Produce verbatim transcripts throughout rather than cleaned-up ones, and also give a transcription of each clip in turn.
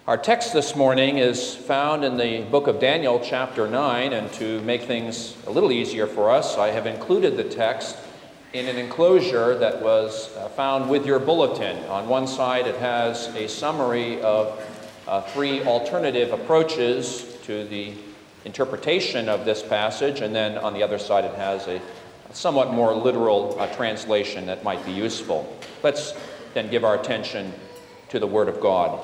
Our text this morning is found in the book of Daniel, chapter nine, and to make things a little easier for us, I have included the text in an enclosure that was uh, found with your bulletin. On one side, it has a summary of uh, three alternative approaches to the interpretation of this passage, and then on the other side, it has a somewhat more literal uh, translation that might be useful. Let's then give our attention to the Word of God.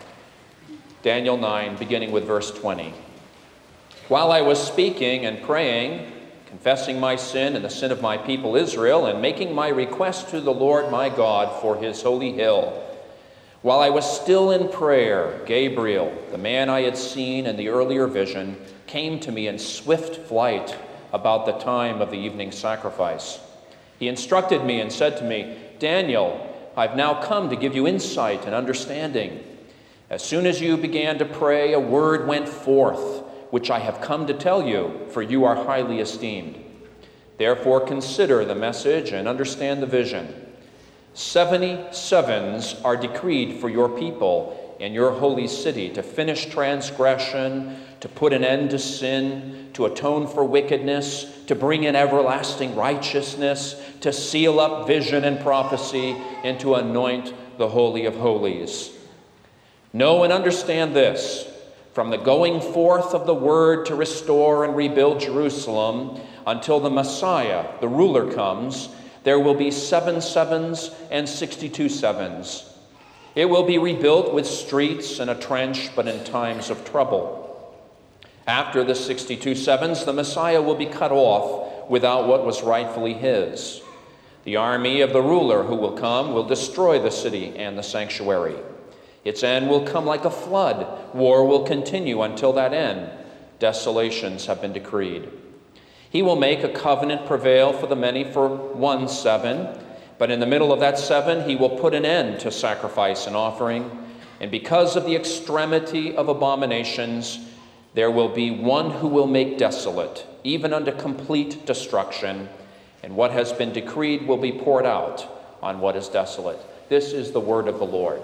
Daniel nine, beginning with verse twenty. While I was speaking and praying, confessing my sin and the sin of my people Israel, and making my request to the Lord my God for his holy hill, while I was still in prayer, Gabriel, the man I had seen in the earlier vision, came to me in swift flight about the time of the evening sacrifice. He instructed me and said to me, Daniel, I've now come to give you insight and understanding. As soon as you began to pray, a word went forth, which I have come to tell you, for you are highly esteemed. Therefore consider the message and understand the vision. Seventy sevens are decreed for your people in your holy city to finish transgression, to put an end to sin, to atone for wickedness, to bring in everlasting righteousness, to seal up vision and prophecy, and to anoint the Holy of Holies. Know and understand this, from the going forth of the word to restore and rebuild Jerusalem until the Messiah, the ruler, comes, there will be seven sevens and sixty-two sevens. It will be rebuilt with streets and a trench, but in times of trouble. After the sixty-two sevens, the Messiah will be cut off without what was rightfully his. The army of the ruler who will come will destroy the city and the sanctuary. Its end will come like a flood. War will continue until that end. Desolations have been decreed. He will make a covenant prevail for the many for one seven, but in the middle of that seven he will put an end to sacrifice and offering, and because of the extremity of abominations, there will be one who will make desolate, even unto complete destruction, and what has been decreed will be poured out on what is desolate. This is the word of the Lord.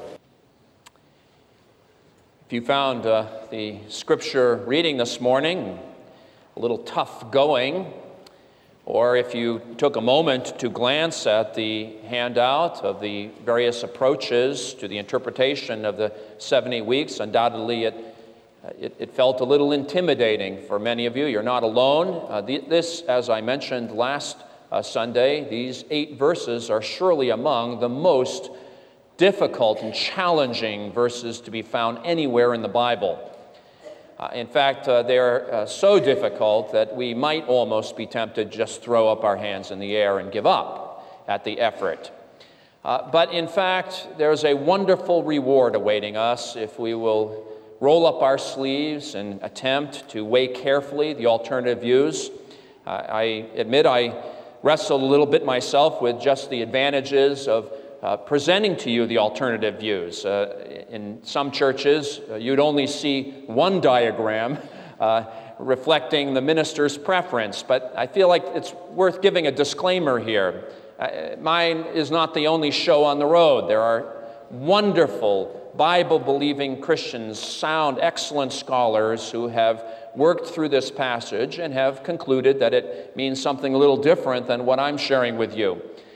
If you found uh, the scripture reading this morning a little tough going, or if you took a moment to glance at the handout of the various approaches to the interpretation of the seventy weeks, undoubtedly it, it, it felt a little intimidating for many of you. You're not alone. Uh, the, this, as I mentioned last uh, Sunday, these eight verses are surely among the most difficult and challenging verses to be found anywhere in the Bible. Uh, in fact, uh, they're uh, so difficult that we might almost be tempted to just throw up our hands in the air and give up at the effort. Uh, but in fact, there's a wonderful reward awaiting us if we will roll up our sleeves and attempt to weigh carefully the alternative views. Uh, I admit I wrestled a little bit myself with just the advantages of Uh, presenting to you the alternative views. Uh, in some churches, uh, you'd only see one diagram uh, reflecting the minister's preference, but I feel like it's worth giving a disclaimer here. Uh, mine is not the only show on the road. There are wonderful Bible-believing Christians, sound, excellent scholars who have worked through this passage and have concluded that it means something a little different than what I'm sharing with you.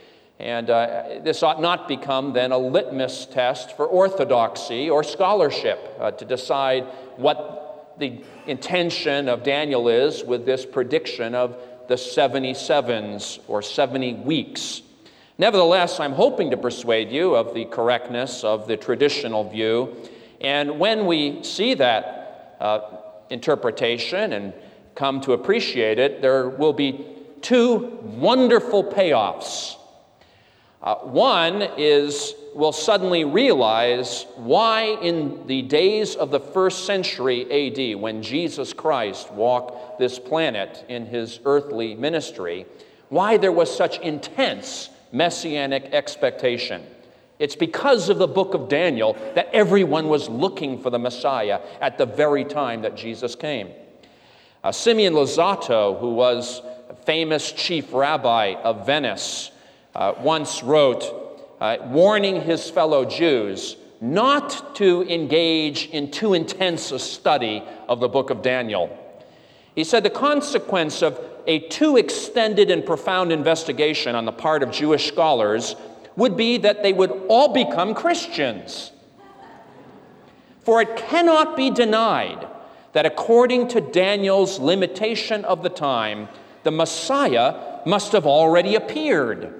And uh, this ought not become then a litmus test for orthodoxy or scholarship uh, to decide what the intention of Daniel is with this prediction of the seventy sevens or seventy weeks. Nevertheless, I'm hoping to persuade you of the correctness of the traditional view. And when we see that uh, interpretation and come to appreciate it, there will be two wonderful payoffs. Uh, one is we'll suddenly realize why in the days of the first century A D, when Jesus Christ walked this planet in his earthly ministry, why there was such intense messianic expectation. It's because of the book of Daniel that everyone was looking for the Messiah at the very time that Jesus came. Uh, Simeon Luzzatto, who was a famous chief rabbi of Venice, Uh, once wrote, uh, warning his fellow Jews not to engage in too intense a study of the book of Daniel. He said the consequence of a too extended and profound investigation on the part of Jewish scholars would be that they would all become Christians. For it cannot be denied that according to Daniel's limitation of the time, the Messiah must have already appeared.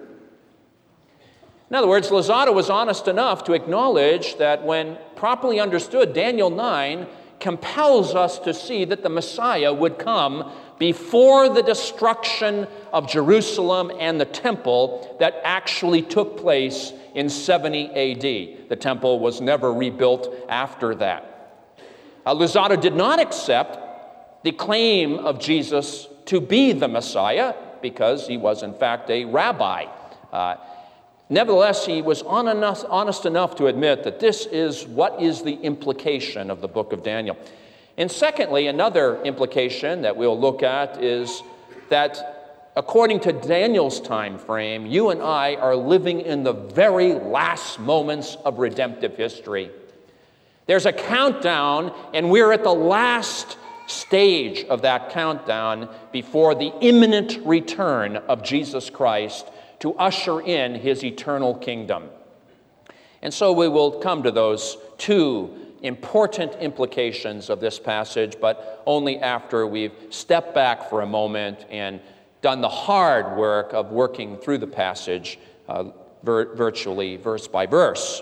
In other words, Luzzatto was honest enough to acknowledge that when properly understood, Daniel nine compels us to see that the Messiah would come before the destruction of Jerusalem and the temple that actually took place in seventy A D. The temple was never rebuilt after that. Uh, Luzzatto did not accept the claim of Jesus to be the Messiah because he was in fact a rabbi. Uh, Nevertheless, he was honest enough to admit that this is what is the implication of the book of Daniel. And secondly, another implication that we'll look at is that according to Daniel's time frame, you and I are living in the very last moments of redemptive history. There's a countdown, and we're at the last stage of that countdown before the imminent return of Jesus Christ to usher in his eternal kingdom. And so we will come to those two important implications of this passage, but only after we've stepped back for a moment and done the hard work of working through the passage uh, vir- virtually verse by verse.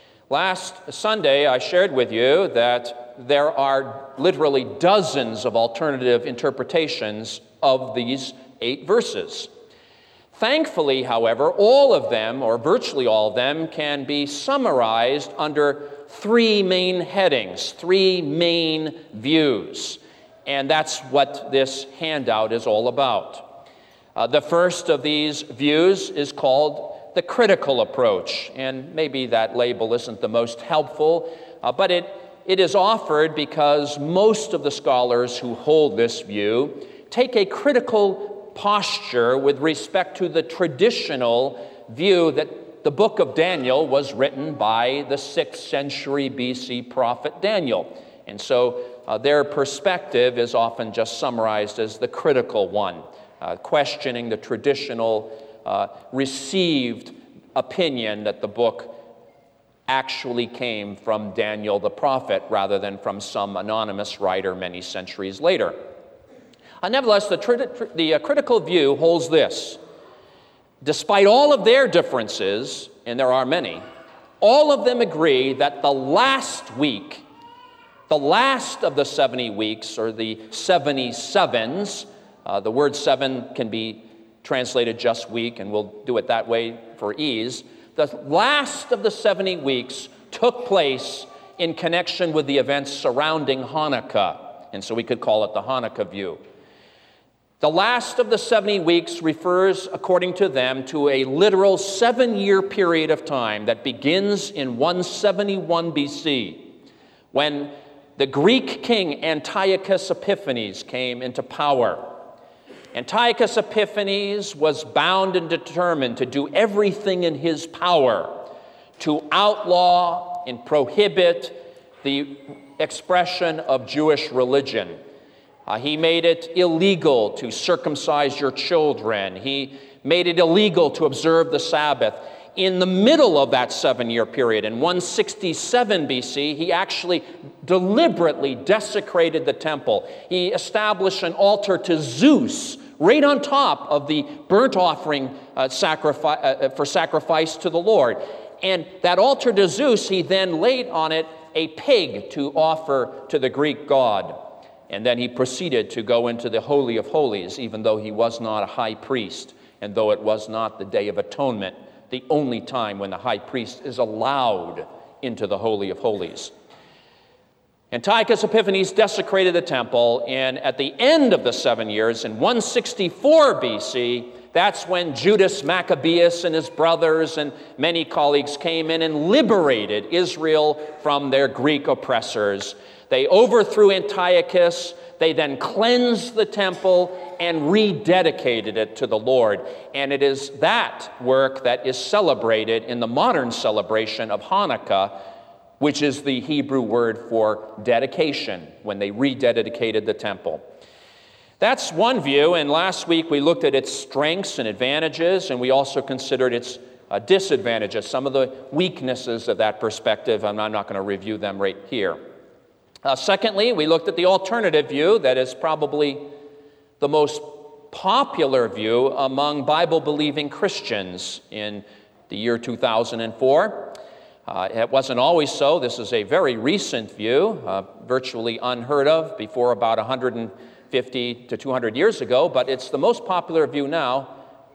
Last Sunday, I shared with you that there are literally dozens of alternative interpretations of these eight verses. Thankfully, however, all of them, or virtually all of them, can be summarized under three main headings, three main views. And that's what this handout is all about. Uh, the first of these views is called the critical approach. And maybe that label isn't the most helpful, uh, but it, it is offered because most of the scholars who hold this view take a critical posture with respect to the traditional view that the book of Daniel was written by the sixth century B C prophet Daniel. And so uh, their perspective is often just summarized as the critical one, uh, questioning the traditional uh, received opinion that the book actually came from Daniel the prophet rather than from some anonymous writer many centuries later. Uh, nevertheless, the, tri- tri- the uh, critical view holds this. Despite all of their differences, and there are many, all of them agree that the last week, the last of the seventy weeks, or the seventy sevens, uh, the word seven can be translated just week, and we'll do it that way for ease. The last of the seventy weeks took place in connection with the events surrounding Hanukkah, and so we could call it the Hanukkah view. The last of the seventy weeks refers, according to them, to a literal seven-year period of time that begins in one seventy-one B C, when the Greek king Antiochus Epiphanes came into power. Antiochus Epiphanes was bound and determined to do everything in his power to outlaw and prohibit the expression of Jewish religion. Uh, he made it illegal to circumcise your children. He made it illegal to observe the Sabbath. In the middle of that seven-year period, in one sixty-seven B C, he actually deliberately desecrated the temple. He established an altar to Zeus right on top of the burnt offering uh, sacrifice, uh, for sacrifice to the Lord. And that altar to Zeus, he then laid on it a pig to offer to the Greek god. And then he proceeded to go into the Holy of Holies, even though he was not a high priest, and though it was not the Day of Atonement, the only time when the high priest is allowed into the Holy of Holies. Antiochus Epiphanes desecrated the temple, and at the end of the seven years, in one sixty-four B C, that's when Judas Maccabeus and his brothers and many colleagues came in and liberated Israel from their Greek oppressors. They overthrew Antiochus. They then cleansed the temple and rededicated it to the Lord. And it is that work that is celebrated in the modern celebration of Hanukkah, which is the Hebrew word for dedication, when they rededicated the temple. That's one view, and last week we looked at its strengths and advantages, and we also considered its uh, disadvantages, some of the weaknesses of that perspective, and I'm not going to review them right here. Uh, secondly, we looked at the alternative view that is probably the most popular view among Bible-believing Christians in the year two thousand four. Uh, it wasn't always so. This is a very recent view, uh, virtually unheard of before about one hundred fifty to two hundred years ago, but it's the most popular view now.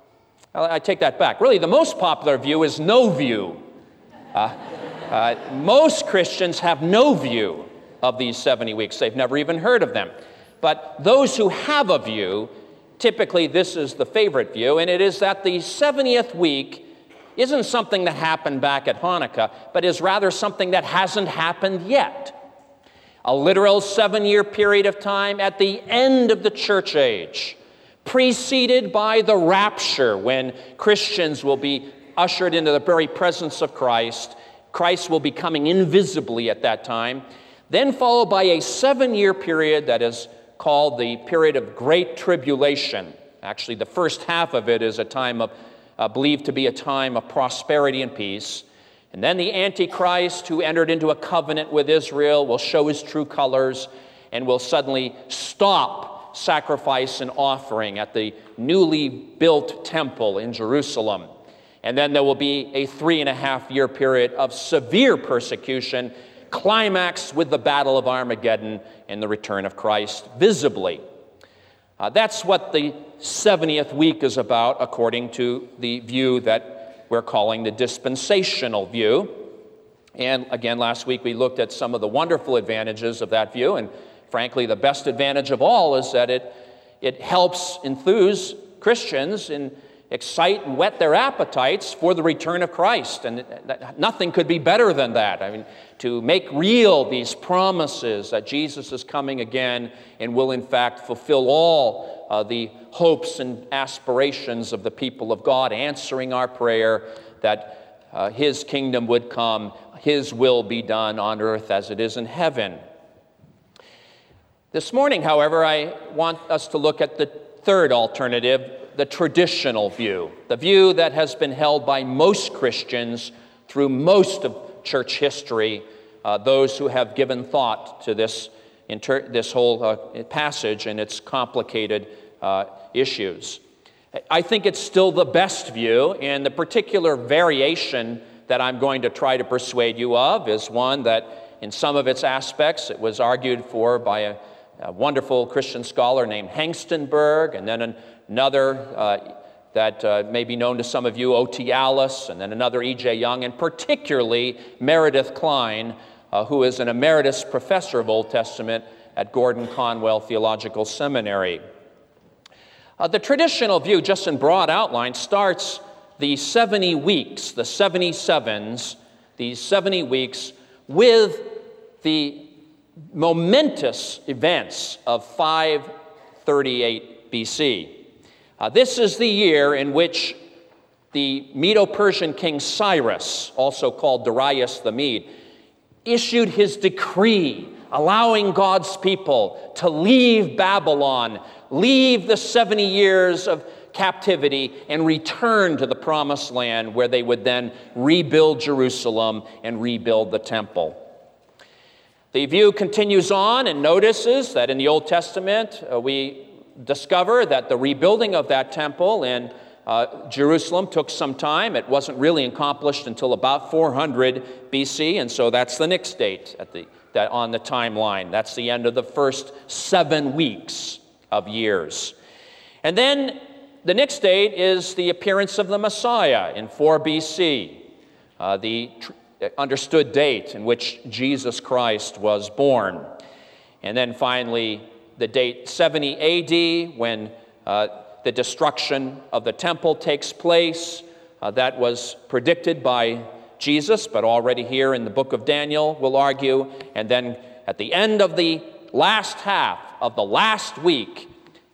I take that back. Really, the most popular view is no view. Uh, uh, most Christians have no view of these seventy weeks. They've never even heard of them. But those who have a view, typically this is the favorite view, and it is that the seventieth week isn't something that happened back at Hanukkah, but is rather something that hasn't happened yet. A literal seven-year period of time at the end of the church age, preceded by the rapture, when Christians will be ushered into the very presence of Christ. Christ will be coming invisibly at that time, then followed by a seven-year period that is called the period of Great Tribulation. Actually, the first half of it is a time of, uh, believed to be a time of prosperity and peace. And then the Antichrist, who entered into a covenant with Israel, will show his true colors and will suddenly stop sacrifice and offering at the newly built temple in Jerusalem. And then there will be a three and a half year period of severe persecution, climaxed with the Battle of Armageddon and the return of Christ visibly. Uh, that's what the seventieth week is about, according to the view that we're calling the dispensational view. And again, last week we looked at some of the wonderful advantages of that view, and frankly, the best advantage of all is that it, it helps enthuse Christians and excite and whet their appetites for the return of Christ. And nothing could be better than that. I mean, to make real these promises that Jesus is coming again and will in fact fulfill all uh, the hopes and aspirations of the people of God, answering our prayer that uh, His kingdom would come, His will be done on earth as it is in heaven. This morning, however, I want us to look at the third alternative, the traditional view, the view that has been held by most Christians through most of church history, uh, those who have given thought to this, inter- this whole uh, passage and its complicated uh, issues. I think it's still the best view, and the particular variation that I'm going to try to persuade you of is one that in some of its aspects it was argued for by a, a wonderful Christian scholar named Hengstenberg, and then an Another uh, that uh, may be known to some of you, O T Alice, and then another E J Young, and particularly Meredith Kline, uh, who is an emeritus professor of Old Testament at Gordon Conwell Theological Seminary. Uh, the traditional view, just in broad outline, starts the seventy weeks, the seventy sevens, these seventy weeks, with the momentous events of five thirty-eight B C. Uh, this is the year in which the Medo-Persian king Cyrus, also called Darius the Mede, issued his decree allowing God's people to leave Babylon, leave the seventy years of captivity, and return to the promised land, where they would then rebuild Jerusalem and rebuild the temple. The view continues on and notices that in the Old Testament uh, we discover that the rebuilding of that temple in uh, Jerusalem took some time. It wasn't really accomplished until about four hundred B C, and so that's the next date at the, that on the timeline. That's the end of the first seven weeks of years. And then the next date is the appearance of the Messiah in four B C, uh, the tr- understood date in which Jesus Christ was born. And then finally, the date seventy A D, when uh, the destruction of the temple takes place. Uh, that was predicted by Jesus, but already here in the book of Daniel, we'll argue. And then at the end of the last half of the last week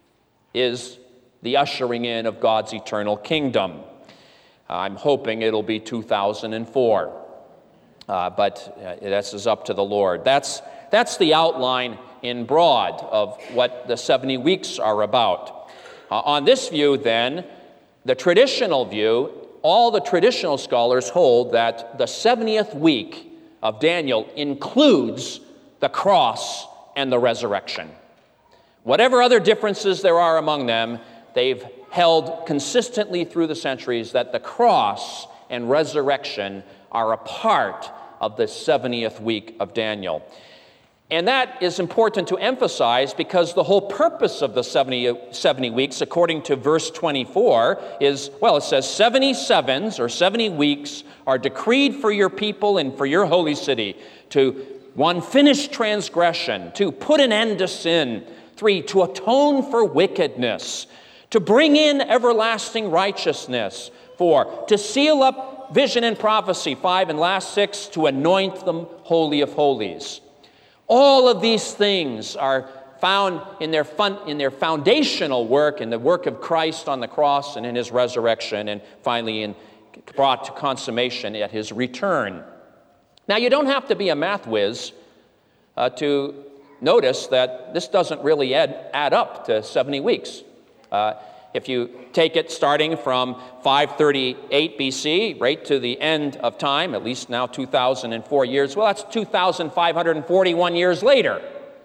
is the ushering in of God's eternal kingdom. I'm hoping it'll be two thousand four. uh, but uh, this is up to the Lord. That's, that's the outline in broad of what the seventy weeks are about. Uh, on this view, then, the traditional view, all the traditional scholars hold that the seventieth week of Daniel includes the cross and the resurrection. Whatever other differences there are among them, they've held consistently through the centuries that the cross and resurrection are a part of the seventieth week of Daniel. And that is important to emphasize because the whole purpose of the seventy, seventy weeks, according to verse twenty-four, is, well, it says, seventy sevens or seventy weeks are decreed for your people and for your holy city to, one, finish transgression, to put an end to sin, three, to atone for wickedness, to bring in everlasting righteousness, four, to seal up vision and prophecy, five, and last six, to anoint them holy of holies. All of these things are found in their, fun, in their foundational work, in the work of Christ on the cross and in his resurrection, and finally in, brought to consummation at his return. Now, you don't have to be a math whiz uh, to notice that this doesn't really add, add up to seventy weeks. Uh, if you take it starting from five thirty-eight B C right to the end of time, at least now two thousand four years, well, that's two thousand five hundred forty-one years later.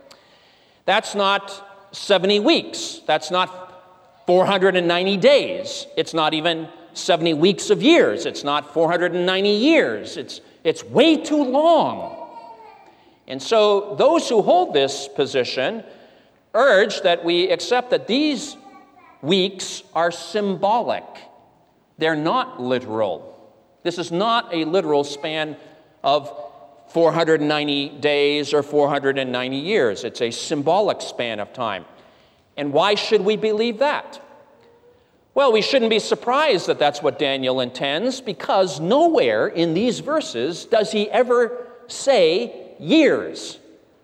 That's not seventy weeks. That's not four hundred ninety days. It's not even seventy weeks of years. It's not four hundred ninety years. It's, it's way too long. And so those who hold this position urge that we accept that these weeks are symbolic. They're not literal. This is not a literal span of four hundred ninety days or four hundred ninety years. It's a symbolic span of time. And why should we believe that? Well, we shouldn't be surprised that that's what Daniel intends, because nowhere in these verses does he ever say years.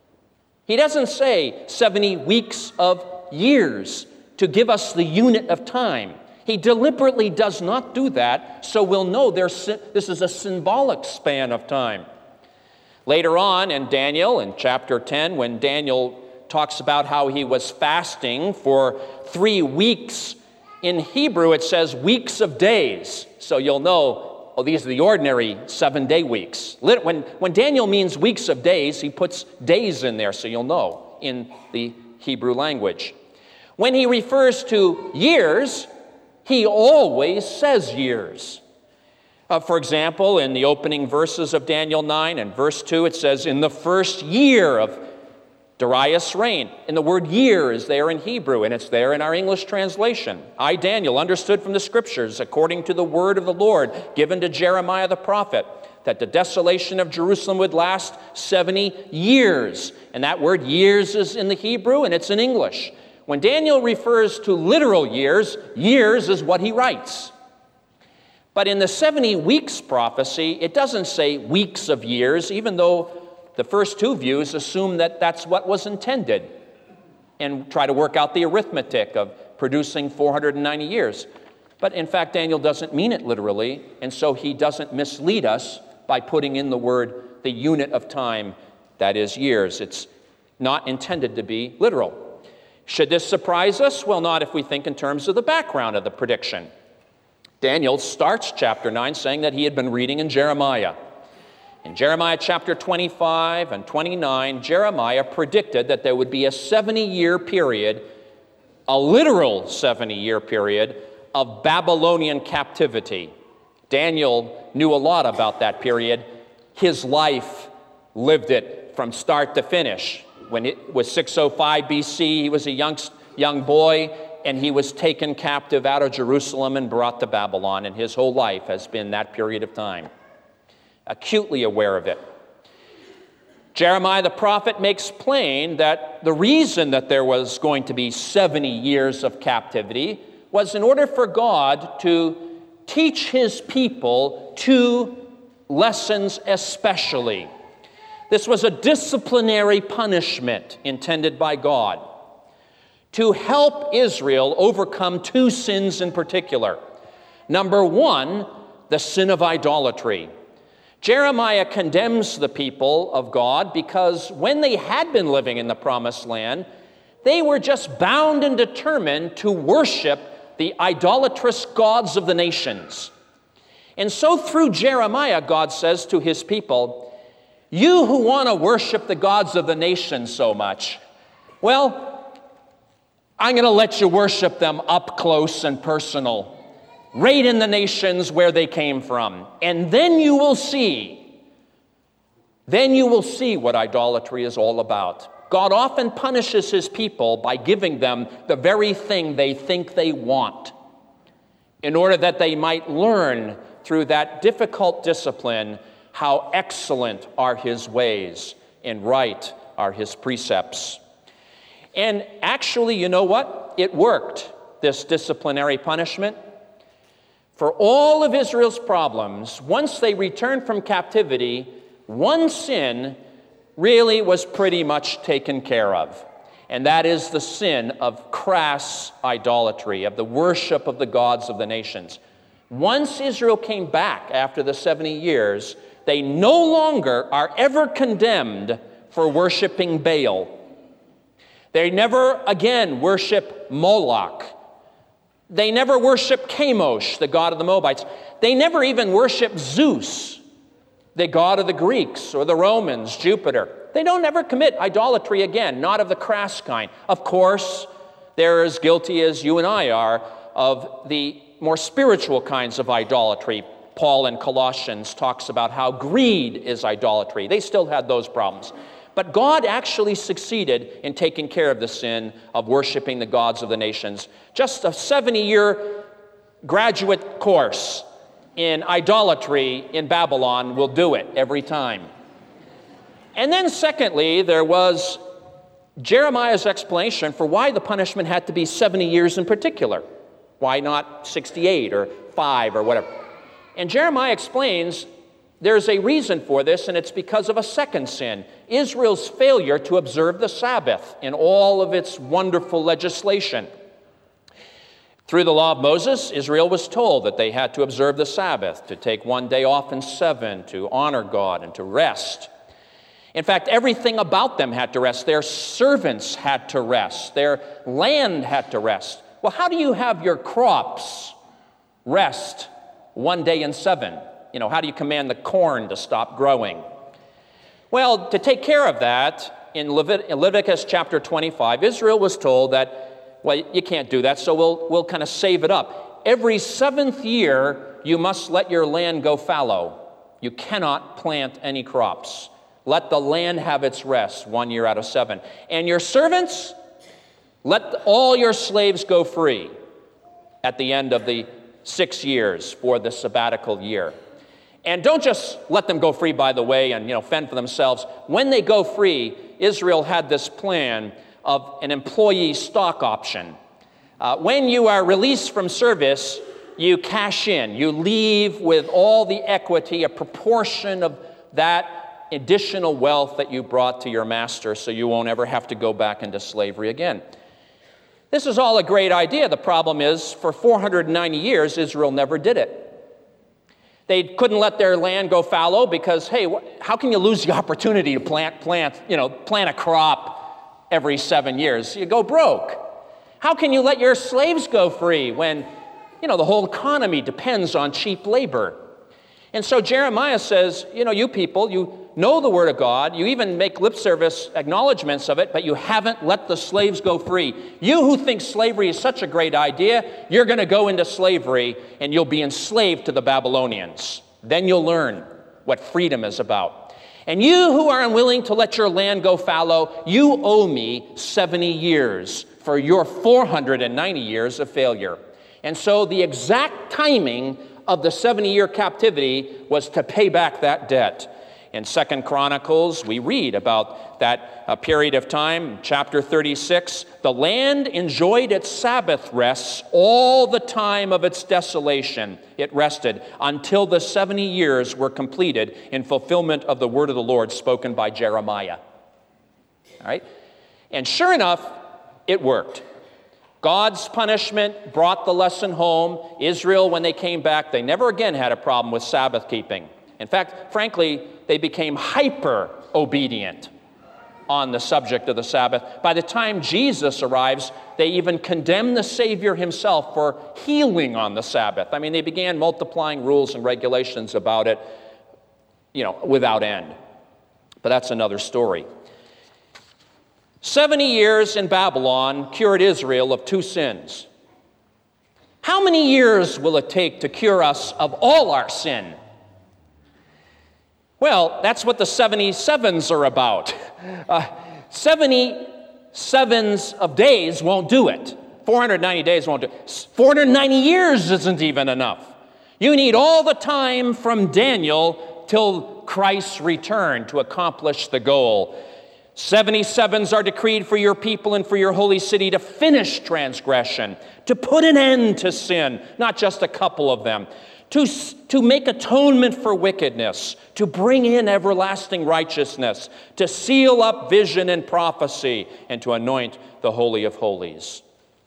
He doesn't say seventy weeks of years to give us the unit of time. He deliberately does not do that, so we'll know there's, this is a symbolic span of time. Later on in Daniel, in chapter ten, when Daniel talks about how he was fasting for three weeks, in Hebrew it says weeks of days. So you'll know, oh, these are the ordinary seven-day weeks. When, when Daniel means weeks of days, he puts days in there, so you'll know in the Hebrew language. When he refers to years, he always says years. Uh, for example, in the opening verses of Daniel nine and verse two, it says, in the first year of Darius' reign. And the word year is there in Hebrew, and it's there in our English translation. I, Daniel, understood from the Scriptures, according to the word of the Lord given to Jeremiah the prophet, that the desolation of Jerusalem would last seventy years. And that word years is in the Hebrew, and it's in English. When Daniel refers to literal years, years is what he writes. But in the seventy weeks prophecy, it doesn't say weeks of years, even though the first two views assume that that's what was intended and try to work out the arithmetic of producing four hundred ninety years. But in fact, Daniel doesn't mean it literally, and so he doesn't mislead us by putting in the word, the unit of time, that is years. It's not intended to be literal. Should this surprise us? Well, not if we think in terms of the background of the prediction. Daniel starts chapter nine saying that he had been reading in Jeremiah. In Jeremiah chapter twenty-five and twenty-nine, Jeremiah predicted that there would be a seventy-year period, a literal seventy-year period of Babylonian captivity. Daniel knew a lot about that period. His life lived it from start to finish. When it was six oh five B C, he was a young, young boy, and he was taken captive out of Jerusalem and brought to Babylon, and his whole life has been that period of time. Acutely aware of it. Jeremiah the prophet makes plain that the reason that there was going to be seventy years of captivity was in order for God to teach his people two lessons especially. This was a disciplinary punishment intended by God to help Israel overcome two sins in particular. Number one, the sin of idolatry. Jeremiah condemns the people of God because when they had been living in the promised land, they were just bound and determined to worship the idolatrous gods of the nations. And so through Jeremiah, God says to his people, you who want to worship the gods of the nations so much, well, I'm going to let you worship them up close and personal, right in the nations where they came from. And then you will see, then you will see what idolatry is all about. God often punishes his people by giving them the very thing they think they want, in order that they might learn through that difficult discipline how excellent are his ways and right are his precepts. And actually, you know what? It worked, this disciplinary punishment. For all of Israel's problems, once they returned from captivity, one sin really was pretty much taken care of. And that is the sin of crass idolatry, of the worship of the gods of the nations. Once Israel came back after the seventy years, they no longer are ever condemned for worshiping Baal. They never again worship Moloch. They never worship Chemosh, the god of the Moabites. They never even worship Zeus, the god of the Greeks or the Romans, Jupiter. They don't ever commit idolatry again, not of the crass kind. Of course, they're as guilty as you and I are of the more spiritual kinds of idolatry. Paul in Colossians talks about how greed is idolatry. They still had those problems. But God actually succeeded in taking care of the sin of worshiping the gods of the nations. Just a seventy-year graduate course in idolatry in Babylon will do it every time. And then secondly, there was Jeremiah's explanation for why the punishment had to be seventy years in particular. Why not sixty-eight or five or whatever? And Jeremiah explains there's a reason for this, and it's because of a second sin, Israel's failure to observe the Sabbath in all of its wonderful legislation. Through the law of Moses, Israel was told that they had to observe the Sabbath, to take one day off in seven, to honor God and to rest. In fact, everything about them had to rest. Their servants had to rest. Their land had to rest. Well, how do you have your crops rest one day in seven? You know, how do you command the corn to stop growing? Well, to take care of that, in, Levit- in Leviticus chapter twenty-five, Israel was told that, well, you can't do that, so we'll, we'll kind of save it up. Every seventh year, you must let your land go fallow. You cannot plant any crops. Let the land have its rest one year out of seven. And your servants, let all your slaves go free at the end of the six years for the sabbatical year. And don't just let them go free, by the way, and, you know, fend for themselves. When they go free, Israel had this plan of an employee stock option. Uh, when you are released from service, you cash in. You leave with all the equity, a proportion of that additional wealth that you brought to your master, so you won't ever have to go back into slavery again. This is all a great idea. The problem is, for four hundred ninety years, Israel never did it. They couldn't let their land go fallow because, hey, wh- how can you lose the opportunity to plant, plant, you know, plant a crop every seven years? You go broke. How can you let your slaves go free when, you know, the whole economy depends on cheap labor? And so Jeremiah says, you know, you people, you know the Word of God, you even make lip service acknowledgments of it, but you haven't let the slaves go free. You who think slavery is such a great idea, you're going to go into slavery and you'll be enslaved to the Babylonians. Then you'll learn what freedom is about. And you who are unwilling to let your land go fallow, you owe me seventy years for your four hundred ninety years of failure. And so the exact timing of the seventy-year captivity was to pay back that debt. In Second Chronicles, we read about that uh, period of time, chapter thirty-six. The land enjoyed its Sabbath rests all the time of its desolation. It rested until the seventy years were completed in fulfillment of the word of the Lord spoken by Jeremiah. All right? And sure enough, it worked. God's punishment brought the lesson home. Israel, when they came back, they never again had a problem with Sabbath keeping. In fact, frankly, they became hyper-obedient on the subject of the Sabbath. By the time Jesus arrives, they even condemn the Savior himself for healing on the Sabbath. I mean, they began multiplying rules and regulations about it, you know, without end. But that's another story. Seventy years in Babylon cured Israel of two sins. How many years will it take to cure us of all our sin? Well, that's what the seventy-sevens are about. Uh, seventy-sevens of days won't do it. four hundred ninety days won't do it. four hundred ninety years isn't even enough. You need all the time from Daniel till Christ's return to accomplish the goal. seventy-sevens are decreed for your people and for your holy city to finish transgression, to put an end to sin, not just a couple of them, to, to make atonement for wickedness, to bring in everlasting righteousness, to seal up vision and prophecy, and to anoint the Holy of Holies.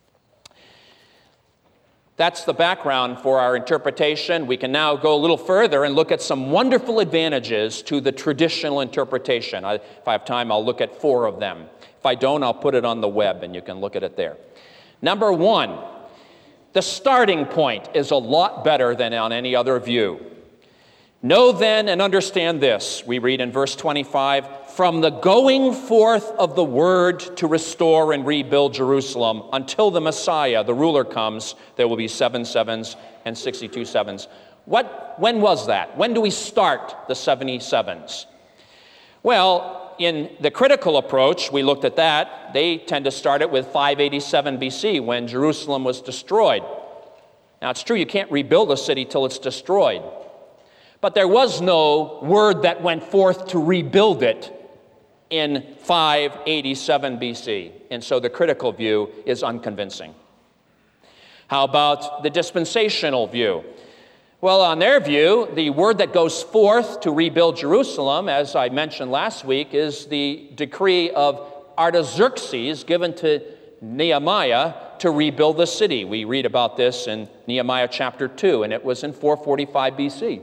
That's the background for our interpretation. We can now go a little further and look at some wonderful advantages to the traditional interpretation. I, if I have time, I'll look at four of them. If I don't, I'll put it on the web and you can look at it there. Number one, the starting point is a lot better than on any other view. Know then and understand this, we read in verse twenty-five, from the going forth of the word to restore and rebuild Jerusalem until the Messiah, the ruler, comes, there will be seven sevens and sixty-two sevens. What, when was that? When do we start the seventy-sevens? Well, in the critical approach, we looked at that. They tend to start it with five eighty-seven B C when Jerusalem was destroyed. Now, it's true you can't rebuild a city till it's destroyed. But there was no word that went forth to rebuild it in five eighty-seven B C. And so the critical view is unconvincing. How about the dispensational view? Well, on their view, the word that goes forth to rebuild Jerusalem, as I mentioned last week, is the decree of Artaxerxes given to Nehemiah to rebuild the city. We read about this in Nehemiah chapter two, and it was in four forty-five B C.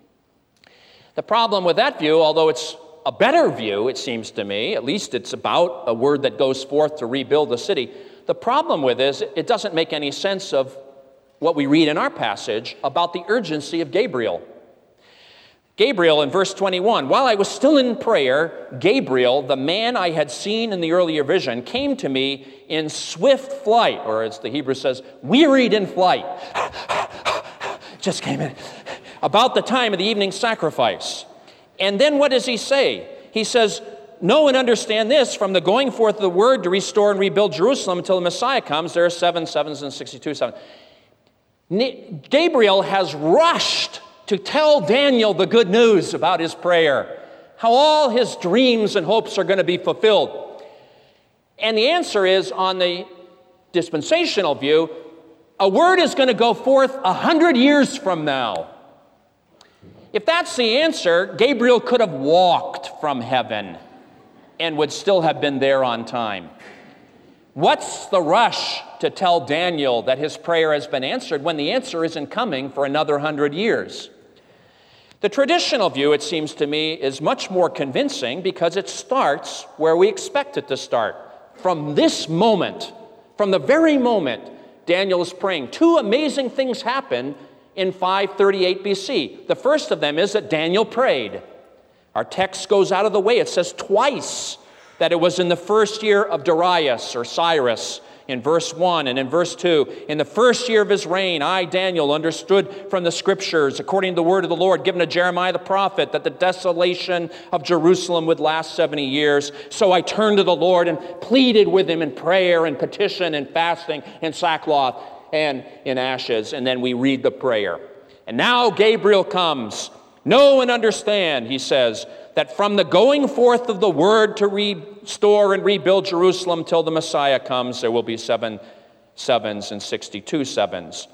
The problem with that view, although it's a better view, it seems to me, at least it's about a word that goes forth to rebuild the city, the problem with it is it doesn't make any sense of what we read in our passage about the urgency of Gabriel. Gabriel in verse twenty-one, while I was still in prayer, Gabriel, the man I had seen in the earlier vision, came to me in swift flight, or as the Hebrew says, wearied in flight. Just came in. About the time of the evening sacrifice. And then what does he say? He says, know and understand this, from the going forth of the word to restore and rebuild Jerusalem until the Messiah comes, there are seven sevens and sixty-two sevens. Gabriel has rushed to tell Daniel the good news about his prayer, how all his dreams and hopes are going to be fulfilled. And the answer is, on the dispensational view, a word is going to go forth a hundred years from now. If that's the answer, Gabriel could have walked from heaven and would still have been there on time. What's the rush to tell Daniel that his prayer has been answered when the answer isn't coming for another hundred years? The traditional view, it seems to me, is much more convincing because it starts where we expect it to start. From this moment, from the very moment Daniel is praying, two amazing things happen in five thirty-eight B C. The first of them is that Daniel prayed. Our text goes out of the way. It says twice that it was in the first year of Darius or Cyrus in verse one and in verse two. In the first year of his reign, I, Daniel, understood from the scriptures, according to the word of the Lord given to Jeremiah the prophet, that the desolation of Jerusalem would last seventy years. So I turned to the Lord and pleaded with him in prayer and petition and fasting and sackcloth and in ashes. And then we read the prayer. And now Gabriel comes. Know and understand, he says, that from the going forth of the word to restore and rebuild Jerusalem till the Messiah comes, there will be seven sevens and sixty-two sevens.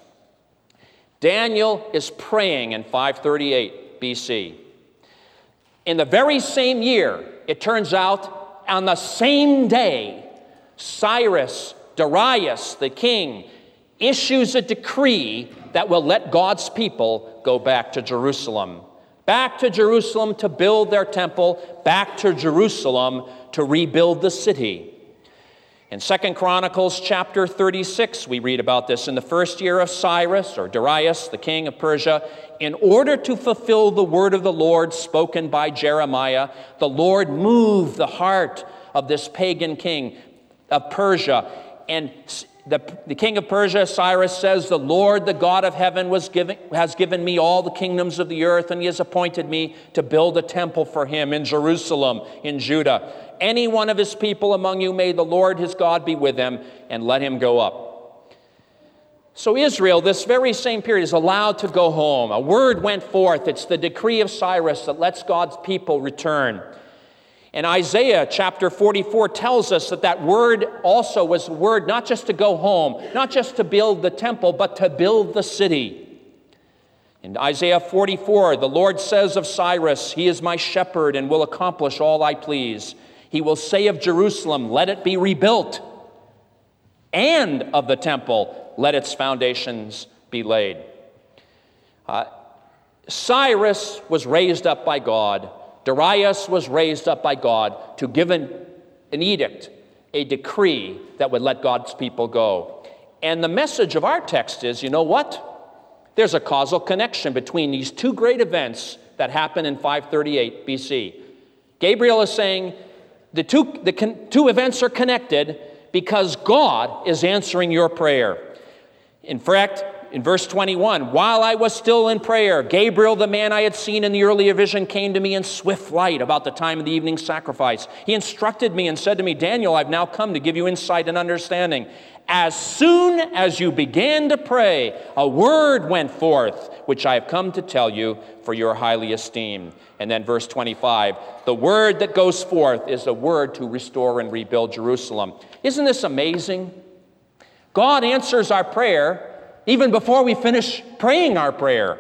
Daniel is praying in five thirty-eight B C. In the very same year, it turns out, on the same day, Cyrus, Darius, the king, issues a decree that will let God's people go back to Jerusalem. back to Jerusalem to build their temple, back to Jerusalem to rebuild the city. In Second Chronicles chapter thirty-six, we read about this. In the first year of Cyrus, or Darius, the king of Persia, in order to fulfill the word of the Lord spoken by Jeremiah, the Lord moved the heart of this pagan king of Persia. And the, the king of Persia, Cyrus, says, the Lord, the God of heaven, was giving, has given me all the kingdoms of the earth, and he has appointed me to build a temple for him in Jerusalem, in Judah. Any one of his people among you, may the Lord his God be with him, and let him go up. So Israel, this very same period, is allowed to go home. A word went forth. It's the decree of Cyrus that lets God's people return. And Isaiah chapter forty-four tells us that that word also was a word not just to go home, not just to build the temple, but to build the city. In Isaiah forty-four, the Lord says of Cyrus, he is my shepherd and will accomplish all I please. He will say of Jerusalem, let it be rebuilt, and of the temple, let its foundations be laid. Uh, Cyrus was raised up by God. Darius was raised up by God to give an, an edict, a decree that would let God's people go. And the message of our text is, you know what? There's a causal connection between these two great events that happened in five thirty-eight B C. Gabriel is saying the two, the con, two events are connected because God is answering your prayer. In fact, in verse twenty-one, while I was still in prayer, Gabriel, the man I had seen in the earlier vision, came to me in swift light about the time of the evening sacrifice. He instructed me and said to me, Daniel, I've now come to give you insight and understanding. As soon as you began to pray, a word went forth, which I have come to tell you for your highly esteemed. And then verse twenty-five, the word that goes forth is a word to restore and rebuild Jerusalem. Isn't this amazing? God answers our prayer even before we finish praying our prayer.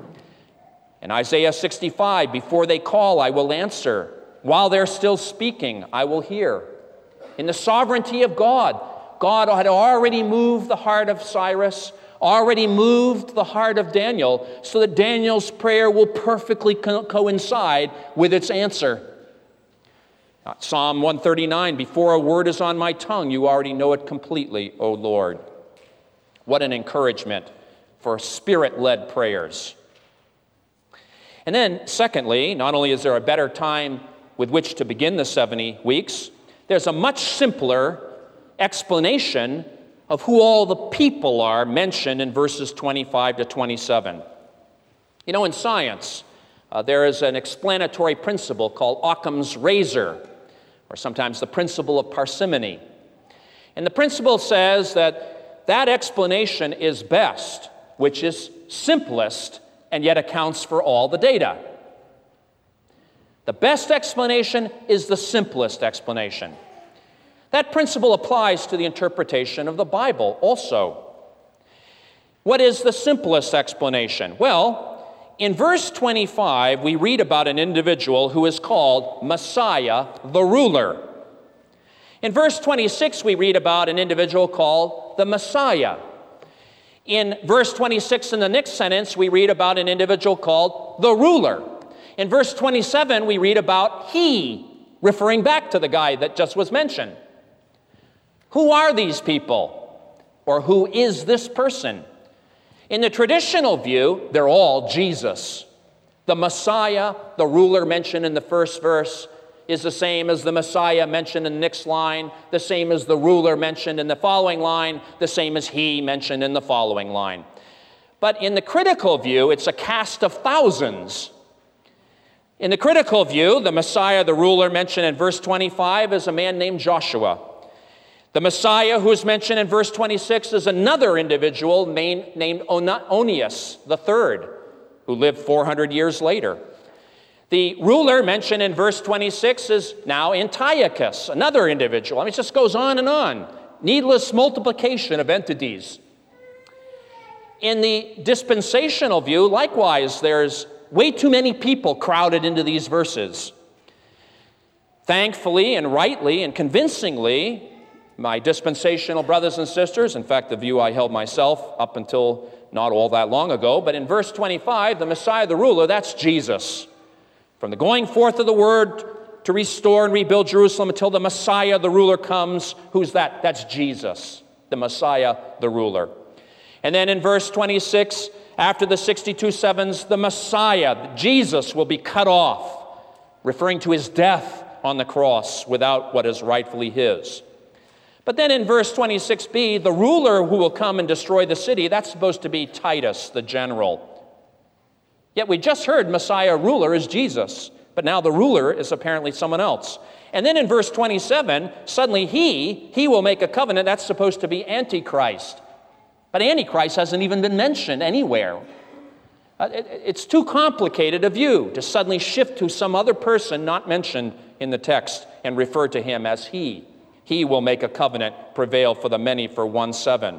In Isaiah sixty-five, before they call, I will answer. While they're still speaking, I will hear. In the sovereignty of God, God had already moved the heart of Cyrus, already moved the heart of Daniel, so that Daniel's prayer will perfectly co- coincide with its answer. Psalm one thirty-nine, before a word is on my tongue, you already know it completely, O Lord. What an encouragement for spirit-led prayers. And then, secondly, not only is there a better time with which to begin the seventy weeks, there's a much simpler explanation of who all the people are mentioned in verses twenty-five to twenty-seven. You know, in science, uh, there is an explanatory principle called Occam's razor, or sometimes the principle of parsimony. And the principle says that that explanation is best, which is simplest, and yet accounts for all the data. The best explanation is the simplest explanation. That principle applies to the interpretation of the Bible also. What is the simplest explanation? Well, in verse twenty-five, we read about an individual who is called Messiah, the ruler. In verse twenty-six, we read about an individual called the Messiah. In verse twenty-six, in the next sentence, we read about an individual called the ruler. In verse twenty-seven, we read about he, referring back to the guy that just was mentioned. Who are these people? Or who is this person? In the traditional view, they're all Jesus. The Messiah, the ruler mentioned in the first verse, is the same as the Messiah mentioned in the next line, the same as the ruler mentioned in the following line, the same as he mentioned in the following line. But in the critical view, it's a cast of thousands. In the critical view, the Messiah, the ruler mentioned in verse twenty-five, is a man named Joshua. The Messiah who is mentioned in verse twenty-six is another individual named Onias the third, who lived four hundred years later. The ruler mentioned in verse twenty-six is now Antiochus, another individual. I mean, it just goes on and on. Needless multiplication of entities. In the dispensational view, likewise, there's way too many people crowded into these verses. Thankfully and rightly and convincingly, my dispensational brothers and sisters, in fact, the view I held myself up until not all that long ago. But in verse twenty-five, the Messiah, the ruler, that's Jesus. From the going forth of the word to restore and rebuild Jerusalem until the Messiah, the ruler, comes. Who's that? That's Jesus, the Messiah, the ruler. And then in verse twenty-six, after the sixty-two sevens, the Messiah, Jesus, will be cut off, referring to his death on the cross without what is rightfully his. But then in verse twenty-six b, the ruler who will come and destroy the city, that's supposed to be Titus, the general. Yet we just heard Messiah ruler is Jesus, but now the ruler is apparently someone else. And then in verse twenty-seven, suddenly he, he will make a covenant. That's supposed to be Antichrist. But Antichrist hasn't even been mentioned anywhere. Uh, it, it's too complicated a view to suddenly shift to some other person not mentioned in the text and refer to him as he. He will make a covenant, prevail for the many for one seven.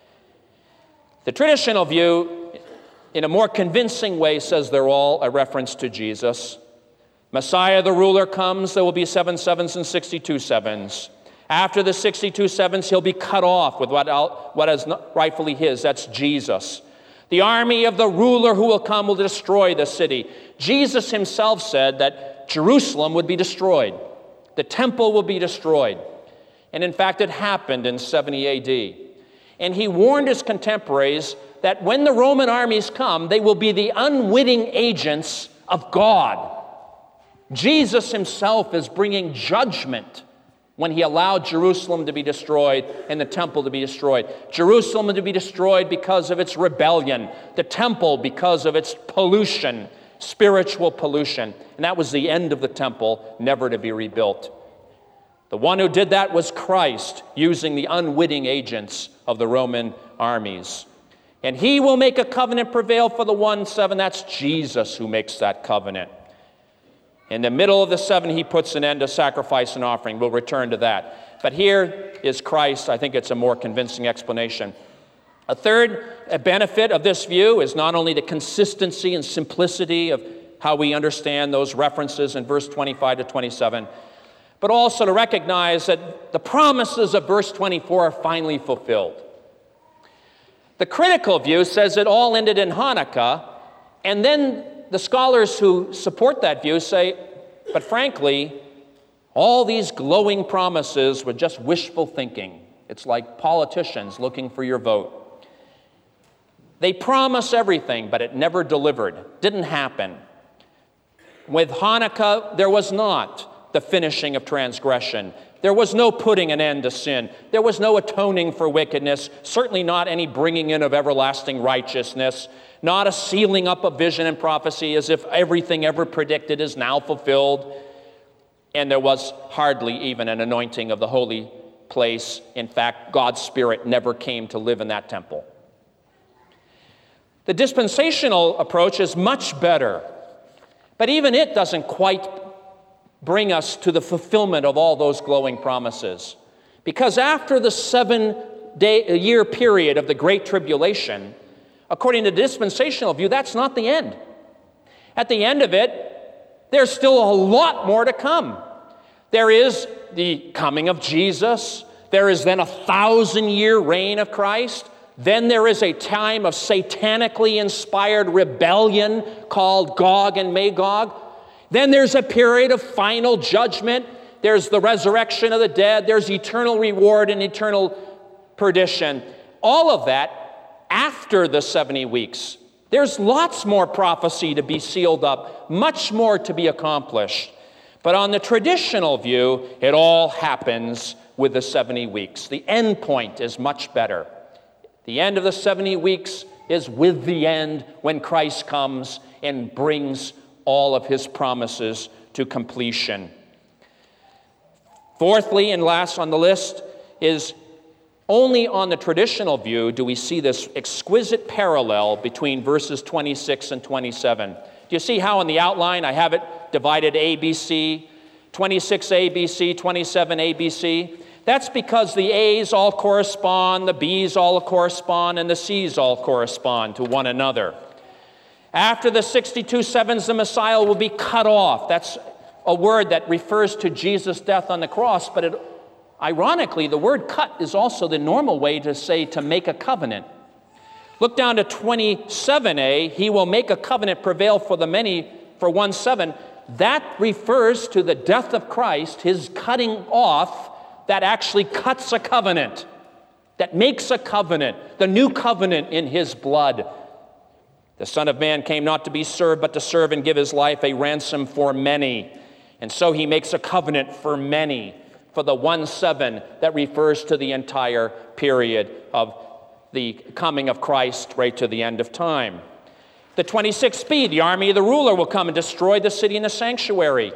The traditional view, in a more convincing way, says they're all a reference to Jesus. Messiah, the ruler, comes. There will be seven sevens and sixty-two sevens. After the sixty-two sevens, he'll be cut off with what, what is rightfully his. That's Jesus. The army of the ruler who will come will destroy the city. Jesus himself said that Jerusalem would be destroyed. The temple will be destroyed. And in fact, it happened in seventy A D. And he warned his contemporaries that when the Roman armies come, they will be the unwitting agents of God. Jesus himself is bringing judgment when he allowed Jerusalem to be destroyed and the temple to be destroyed. Jerusalem to be destroyed because of its rebellion. The temple because of its pollution, spiritual pollution. And that was the end of the temple, never to be rebuilt. The one who did that was Christ, using the unwitting agents of the Roman armies. And he will make a covenant prevail for the one seven. That's Jesus who makes that covenant. In the middle of the seven, he puts an end to sacrifice and offering. We'll return to that. But here is Christ. I think it's a more convincing explanation. A third benefit of this view is not only the consistency and simplicity of how we understand those references in verse twenty-five to twenty-seven, but also to recognize that the promises of verse twenty-four are finally fulfilled. The critical view says it all ended in Hanukkah, and then the scholars who support that view say, but frankly, all these glowing promises were just wishful thinking. It's like politicians looking for your vote. They promise everything, but it never delivered. Didn't happen. With Hanukkah, there was not the finishing of transgression. There was no putting an end to sin. There was no atoning for wickedness, certainly not any bringing in of everlasting righteousness, not a sealing up of vision and prophecy as if everything ever predicted is now fulfilled. And there was hardly even an anointing of the holy place. In fact, God's Spirit never came to live in that temple. The dispensational approach is much better, but even it doesn't quite bring us to the fulfillment of all those glowing promises. Because after the seven-day-year period of the Great Tribulation, according to the dispensational view, that's not the end. At the end of it, there's still a lot more to come. There is the coming of Jesus. There is then a thousand-year reign of Christ. Then there is a time of satanically inspired rebellion called Gog and Magog. Then there's a period of final judgment. There's the resurrection of the dead. There's eternal reward and eternal perdition. All of that after the seventy weeks. There's lots more prophecy to be sealed up, much more to be accomplished. But on the traditional view, it all happens with the seventy weeks. The end point is much better. The end of the seventy weeks is with the end when Christ comes and brings all of his promises to completion. Fourthly and last on the list is only on the traditional view do we see this exquisite parallel between verses twenty-six and twenty-seven. Do you see how in the outline I have it divided A, B, C, twenty-six A, B, C, twenty-seven A, B, C? That's because the A's all correspond, the B's all correspond, and the C's all correspond to one another. After the sixty-two sevens, the Messiah will be cut off. That's a word that refers to Jesus' death on the cross, but it, ironically, the word cut is also the normal way to say to make a covenant. Look down to twenty-seven a. He will make a covenant prevail for the many for one seven. That refers to the death of Christ, his cutting off, that actually cuts a covenant, that makes a covenant, the new covenant in his blood. The Son of Man came not to be served, but to serve and give his life a ransom for many. And so he makes a covenant for many, for the one seven that refers to the entire period of the coming of Christ right to the end of time. The twenty-six b, the army of the ruler will come and destroy the city and the sanctuary.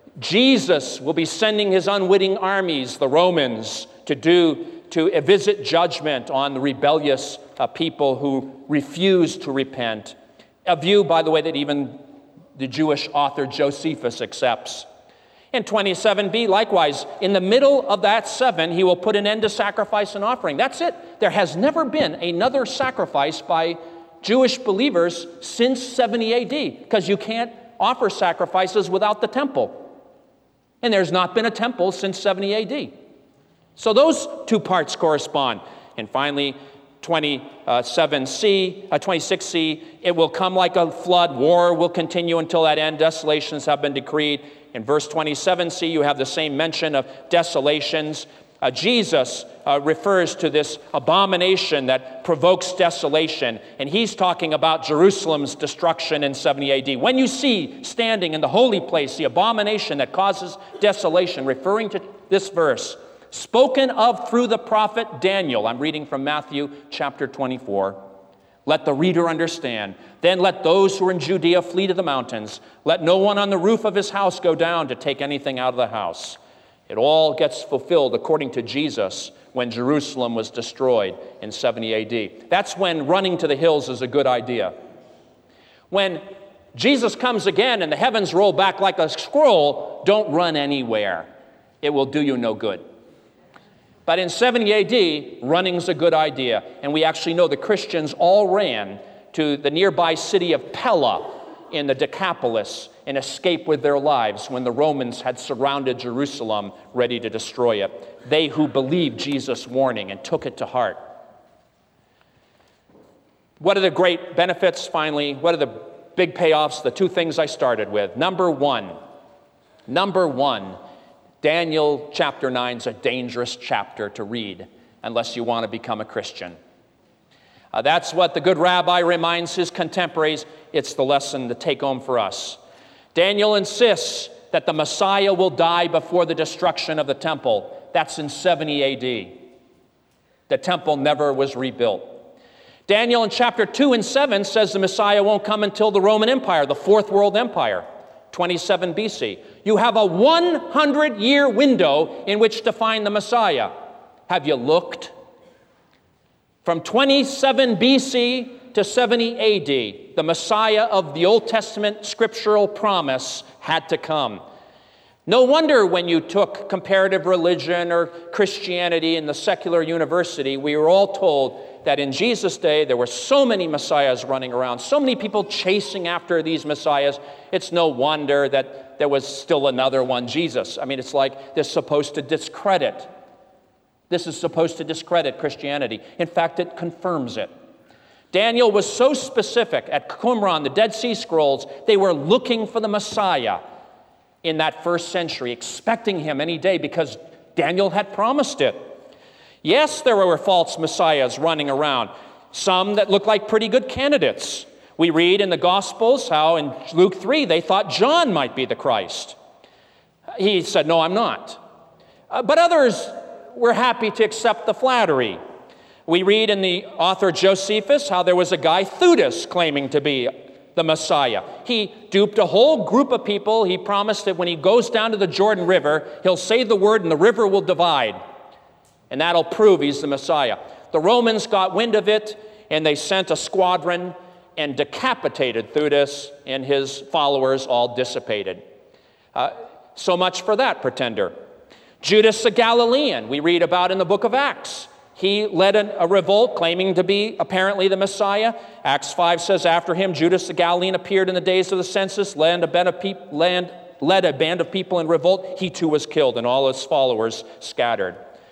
Jesus will be sending his unwitting armies, the Romans, to do to visit judgment on the rebellious uh, people who refuse to repent. A view, by the way, that even the Jewish author Josephus accepts. In twenty-seven b, likewise, in the middle of that seven, he will put an end to sacrifice and offering. That's it. There has never been another sacrifice by Jewish believers since seventy a d, because you can't offer sacrifices without the temple. And there's not been a temple since seventy a d. So those two parts correspond. And finally, twenty-seven c, uh, twenty-six c, it will come like a flood. War will continue until that end. Desolations have been decreed. In verse twenty-seven c, you have the same mention of desolations. Uh, Jesus uh, refers to this abomination that provokes desolation, and he's talking about Jerusalem's destruction in seventy a d. When you see standing in the holy place the abomination that causes desolation, referring to this verse, spoken of through the prophet Daniel, I'm reading from Matthew chapter twenty-four. Let the reader understand. Then let those who are in Judea flee to the mountains. Let no one on the roof of his house go down to take anything out of the house. It all gets fulfilled according to Jesus when Jerusalem was destroyed in seventy a d. That's when running to the hills is a good idea. When Jesus comes again and the heavens roll back like a scroll, don't run anywhere. It will do you no good. But in seventy a d, running's a good idea. And we actually know the Christians all ran to the nearby city of Pella in the Decapolis and escaped with their lives when the Romans had surrounded Jerusalem, ready to destroy it. They who believed Jesus' warning and took it to heart. What are the great benefits, finally? What are the big payoffs? The two things I started with. Number one, number one, Daniel chapter nine is a dangerous chapter to read unless you want to become a Christian. Uh, that's what the good rabbi reminds his contemporaries. It's the lesson to take home for us. Daniel insists that the Messiah will die before the destruction of the temple. That's in seventy a d. The temple never was rebuilt. Daniel in chapter two and seven says the Messiah won't come until the Roman Empire, the Fourth World Empire, twenty-seven b c. You have a one hundred year window in which to find the Messiah. Have you looked? From twenty-seven b c to seventy a d, the Messiah of the Old Testament scriptural promise had to come. No wonder when you took comparative religion or Christianity in the secular university, we were all told that in Jesus' day there were so many messiahs running around, so many people chasing after these messiahs. It's no wonder that there was still another one, Jesus. I mean, it's like they're supposed to discredit. This is supposed to discredit Christianity. In fact, it confirms it. Daniel was so specific at Qumran, the Dead Sea Scrolls, they were looking for the Messiah in that first century, expecting him any day because Daniel had promised it. Yes, there were false messiahs running around, some that looked like pretty good candidates. We read in the Gospels how in Luke three they thought John might be the Christ. He said, no, I'm not. Uh, but others were happy to accept the flattery. We read in the author Josephus how there was a guy, Theudas, claiming to be the Messiah. He duped a whole group of people. He promised that when he goes down to the Jordan River, he'll say the word and the river will divide. And that'll prove he's the Messiah. The Romans got wind of it, and they sent a squadron and decapitated Theudas, and his followers all dissipated. Uh, so much for that pretender. Judas the Galilean, we read about in the book of Acts. He led an, a revolt claiming to be apparently the Messiah. Acts five says, after him, Judas the Galilean appeared in the days of the census, led a band of, peop- land, led a band of people in revolt. He too was killed, and all his followers scattered.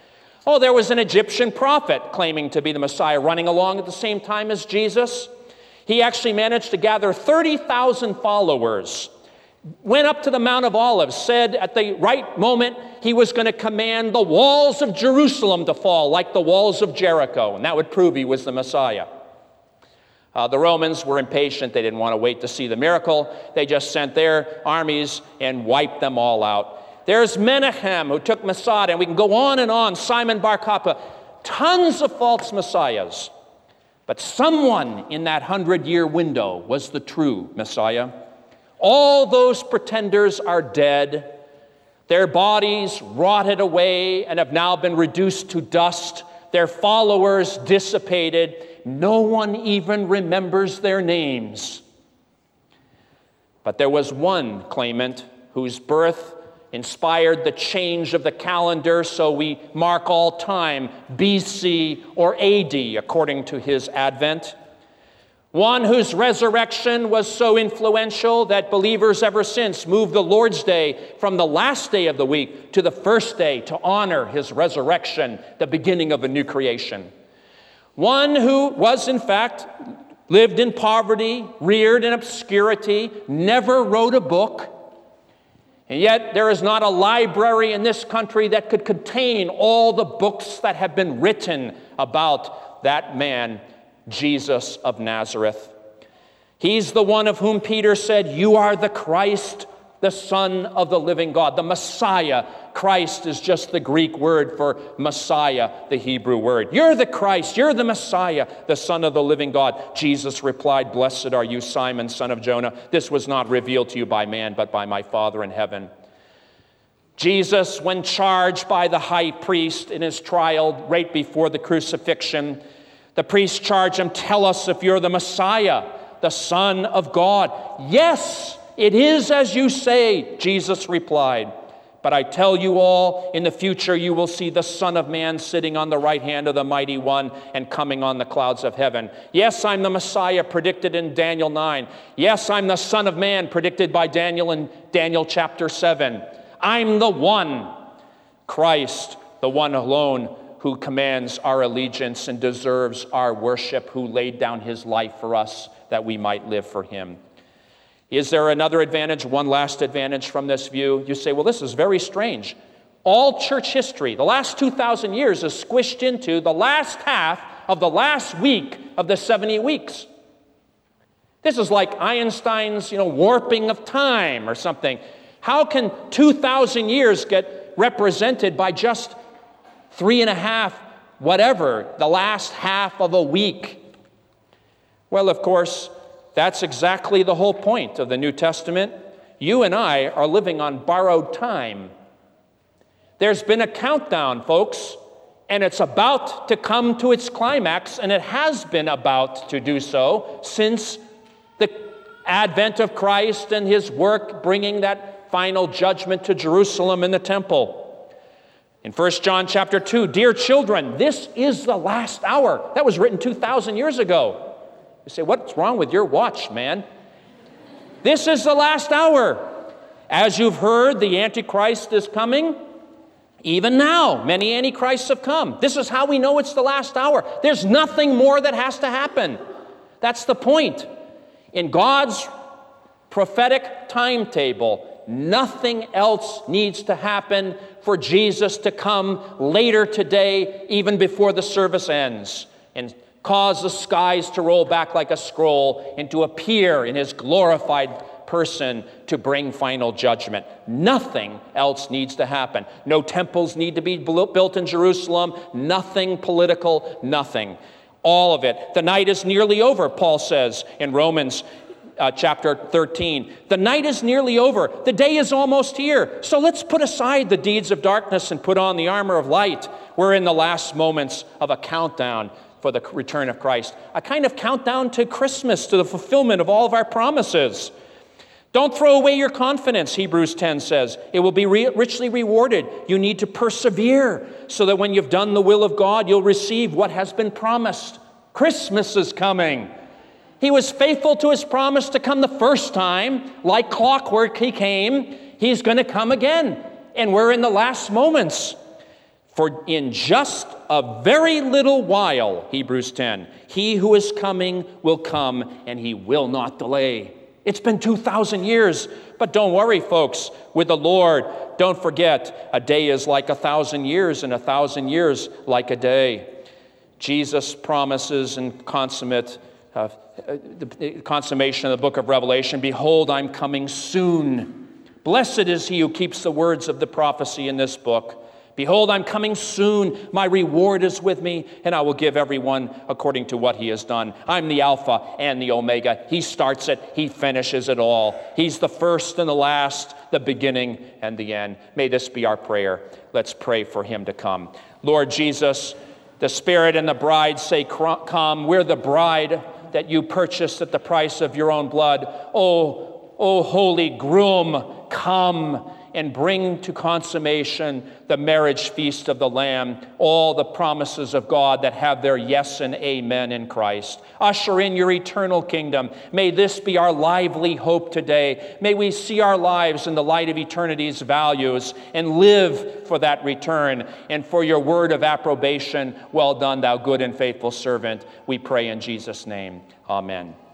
Oh, there was an Egyptian prophet claiming to be the Messiah running along at the same time as Jesus. He actually managed to gather thirty thousand followers, went up to the Mount of Olives, said at the right moment he was going to command the walls of Jerusalem to fall like the walls of Jericho, and that would prove he was the Messiah. Uh, the Romans were impatient. They didn't want to wait to see the miracle. They just sent their armies and wiped them all out. There's Menahem, who took Masada, and we can go on and on. Simon Bar Kokhba, tons of false messiahs. But someone in that hundred-year window was the true Messiah. All those pretenders are dead. Their bodies rotted away and have now been reduced to dust. Their followers dissipated. No one even remembers their names. But there was one claimant whose birth inspired the change of the calendar, so we mark all time B C or A D according to his advent. One whose resurrection was so influential that believers ever since moved the Lord's Day from the last day of the week to the first day to honor his resurrection, the beginning of a new creation. One who was, in fact, lived in poverty, reared in obscurity, never wrote a book, and yet there is not a library in this country that could contain all the books that have been written about that man, Jesus of Nazareth. He's the one of whom Peter said, "You are the Christ, the Son of the living God," the Messiah. Christ is just the Greek word for Messiah, the Hebrew word. You're the Christ, you're the Messiah, the Son of the living God. Jesus replied, "Blessed are you, Simon, son of Jonah. This was not revealed to you by man, but by my Father in heaven." Jesus, when charged by the high priest in his trial right before the crucifixion, the priest charged him, "Tell us if you're the Messiah, the Son of God." "Yes, it is as you say," Jesus replied. "But I tell you all, in the future you will see the Son of Man sitting on the right hand of the Mighty One and coming on the clouds of heaven." Yes, I'm the Messiah predicted in Daniel nine. Yes, I'm the Son of Man predicted by Daniel in Daniel chapter seven. I'm the one, Christ, the one alone who commands our allegiance and deserves our worship, who laid down his life for us that we might live for him. Is there another advantage, one last advantage from this view? You say, well, this is very strange. All church history, the last two thousand years, is squished into the last half of the last week of the seventy weeks. This is like Einstein's, you know, warping of time or something. How can two thousand years get represented by just three and a half, whatever, the last half of a week? Well, of course, that's exactly the whole point of the New Testament. You and I are living on borrowed time. There's been a countdown, folks, and it's about to come to its climax, and it has been about to do so since the advent of Christ and his work bringing that final judgment to Jerusalem and the temple. In First John chapter two, "Dear children, this is the last hour." That was written two thousand years ago. You say, what's wrong with your watch, man? This is the last hour. As you've heard, the Antichrist is coming. Even now, many Antichrists have come. This is how we know it's the last hour. There's nothing more that has to happen. That's the point. In God's prophetic timetable, nothing else needs to happen for Jesus to come later today, even before the service ends, and cause the skies to roll back like a scroll and to appear in his glorified person to bring final judgment. Nothing else needs to happen. No temples need to be built in Jerusalem. Nothing political, nothing. All of it. The night is nearly over, Paul says in Romans uh, chapter thirteen. The night is nearly over. The day is almost here. So let's put aside the deeds of darkness and put on the armor of light. We're in the last moments of a countdown for the return of Christ. A kind of countdown to Christmas, to the fulfillment of all of our promises. Don't throw away your confidence, Hebrews ten says. It will be re- richly rewarded. You need to persevere so that when you've done the will of God, you'll receive what has been promised. Christmas is coming. He was faithful to his promise to come the first time. Like clockwork, he came. He's going to come again. And we're in the last moments. For in just a very little while, Hebrews ten, he who is coming will come, and he will not delay. It's been two thousand years, but don't worry, folks. With the Lord, don't forget, a day is like a thousand years, and a thousand years like a day. Jesus promises and consummate uh, the consummation of the book of Revelation, behold, I'm coming soon. Blessed is he who keeps the words of the prophecy in this book. Behold, I'm coming soon. My reward is with me, and I will give everyone according to what he has done. I'm the Alpha and the Omega. He starts it. He finishes it all. He's the first and the last, the beginning and the end. May this be our prayer. Let's pray for him to come. Lord Jesus, the Spirit and the bride say, come. We're the bride that you purchased at the price of your own blood. Oh, oh, holy groom, come and bring to consummation the marriage feast of the Lamb, all the promises of God that have their yes and amen in Christ. Usher in your eternal kingdom. May this be our lively hope today. May we see our lives in the light of eternity's values and live for that return and for your word of approbation. Well done, thou good and faithful servant. We pray in Jesus' name. Amen.